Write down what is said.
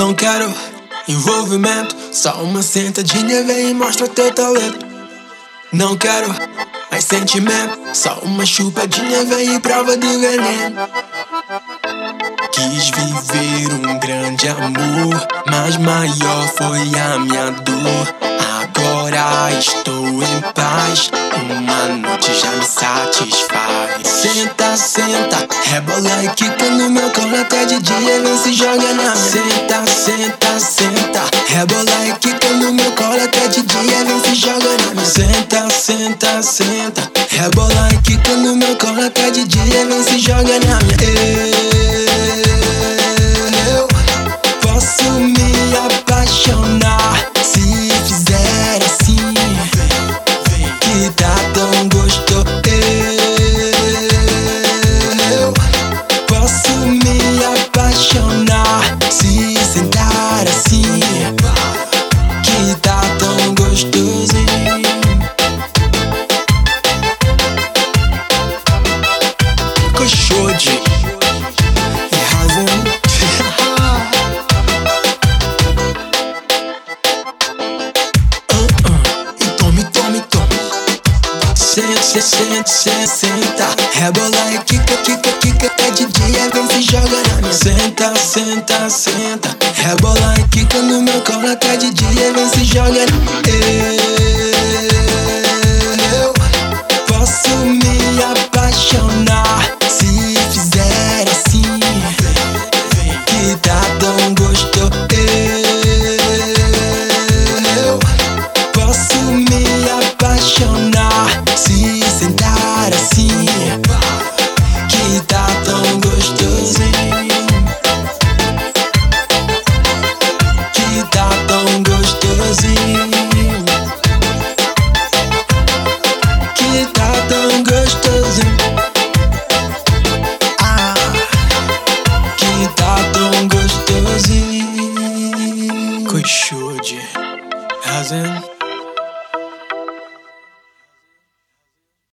Não quero envolvimento, só uma sentadinha, vem e mostra teu talento. Não quero mais sentimento, só uma chupadinha, vem e prova de veneno. Quis viver um grande amor, mas maior foi a minha dor. Agora estou em paz, uma noite já me satisfaz. Senta, senta, rebola e quica no meu colo até de dia, vem se joga na minha. Senta, senta, senta, rebola e quica no meu colo até de dia, vem se joga na minha. Senta, senta, senta, rebola e quica no meu colo até de dia, vem se joga na minha. Eu posso me apaixonar se fizer assim, que tá tão gostoso. Eu posso me apaixonar se sentar assim, que tá tão gostoso. Coxode e razão. E tome, tome, tome. Senta, senta, senta, senta, rebola e quica, quica, quica até de dia, vem se joga na minha. Senta, senta, senta, rebola e quica no meu colo até de dia, vem se joga na minha.